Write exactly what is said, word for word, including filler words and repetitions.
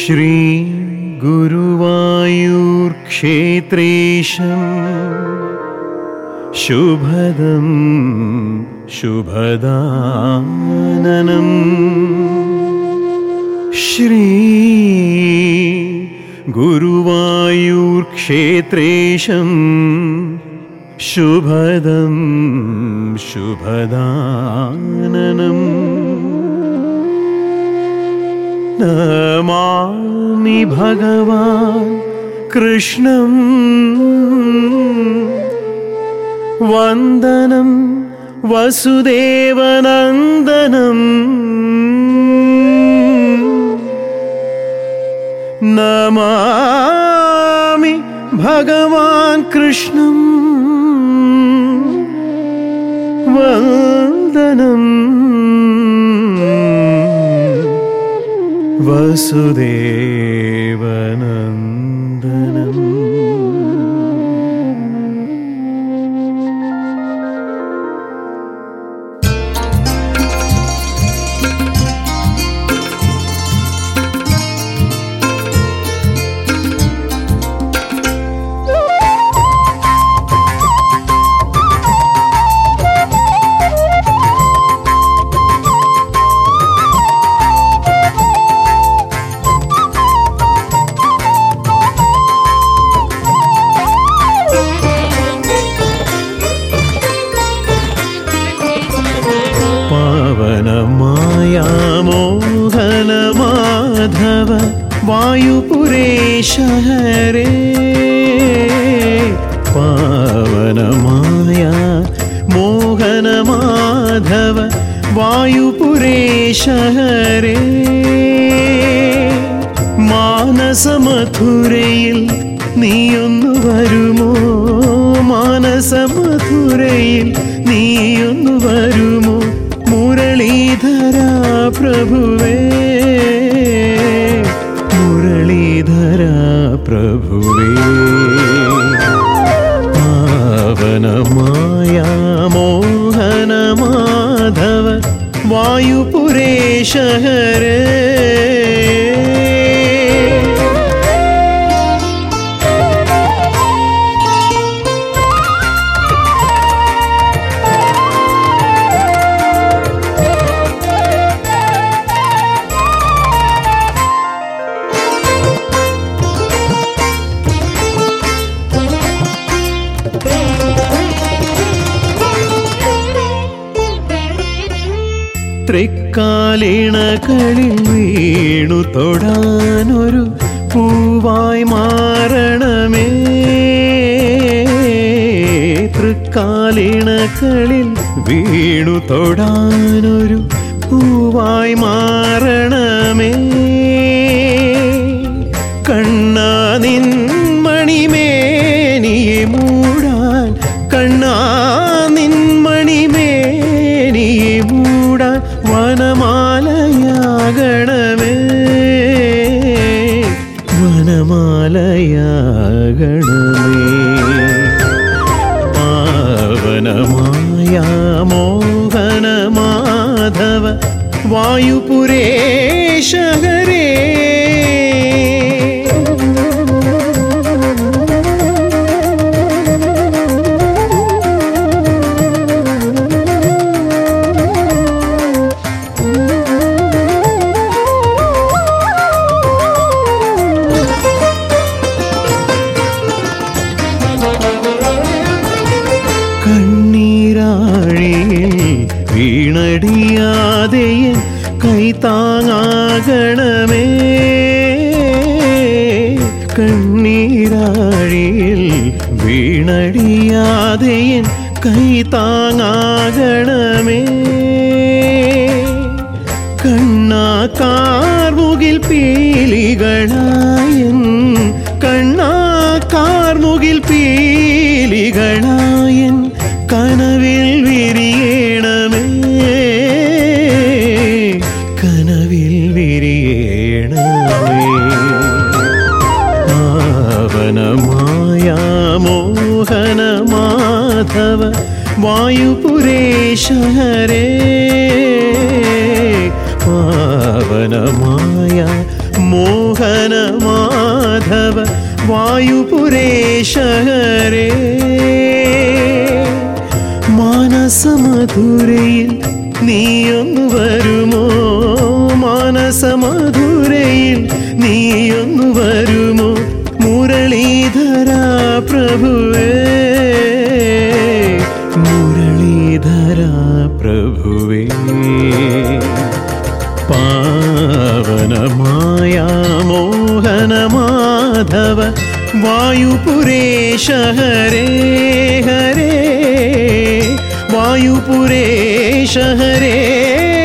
ശ്രീ ഗുരുവായൂർ ക്ഷേത്രേശം ശുഭദം ശുഭദാനനം. ശ്രീ ഗുരുവായൂർ ക്ഷേത്രേശം ശുഭദം ശുഭദാനനം. നമാമി ഭഗവാൻ കൃഷ്ണം വന്ദനം വസുദേവനന്ദനം. നമാമി ഭഗവാൻ കൃഷ്ണം വന്ദനം വസുദേവനന്ദനം. മോഹനമാധവ വായുപുരേശ ഹരേ. പാവനമായ മോഹനമാധവ വായുപുരേശ ഹരേ. മാനസമധുരയിൽ നീയൊന്നു വരുമോ? മാനസമധുരയിൽ നീയൊന്നു വരുമോ? മുരളീധര പ്രഭുവേ, മുരളീധര പ്രഭുവേ. പാവനമായ മോഹനമാധവ വായുപുരേശ ഹരേ. തൃക്കാലിണകളിൽ വീണു തൊടാനൊരു പൂവായി മാറണമേ. തൃക്കാലിണകളിൽ വീണു തൊടാനൊരു പൂവായി മാറണമേ. കണ്ണാ നിൻ മണിമേനിയെ മൂടാൻ, കണ്ണാ നിൻ മണിമേനിയെ മൂടാൻ വനമാലയാകണമേ, വനമാലയാകണമേ. പാവനമായ മോഹനമാധവ വായുപുരേശ ഹരേ. കണ്ണീരാഴിയിൽ വീണടിയാതെ കൈത്താങ്ങാകണമേ. കണ്ണീരാഴിയിൽ വീണടിയാതെ കൈത്താങ്ങാകണമേ. കണ്ണാ കാർമുകിൽ പീലികളായൻ, കണ്ണാ കാർമുകിൽ പീലികളായൻ കനവിൽ വിരിയണമേ, കനവിൽ വിരിയണമേ. പാവനമായ മോഹനമാധവ വായുപുരേശ ഹരേ. പാവനമായ മോഹന മാധവ വായുപുരേശ ഹരേ മാനസമധുരയിൽ നീയൊന്നു വരുമോ മാനസമധുരയിൽ നീയൊന്നു വരുമോ മുരളീധര പ്രഭുവേ മുരളീധര പ്രഭുവേ പാവനമായ മോഹന മാധവ വായുപുരേശ ഹരേ ഹരേ വായുപുരേശ ഹരേ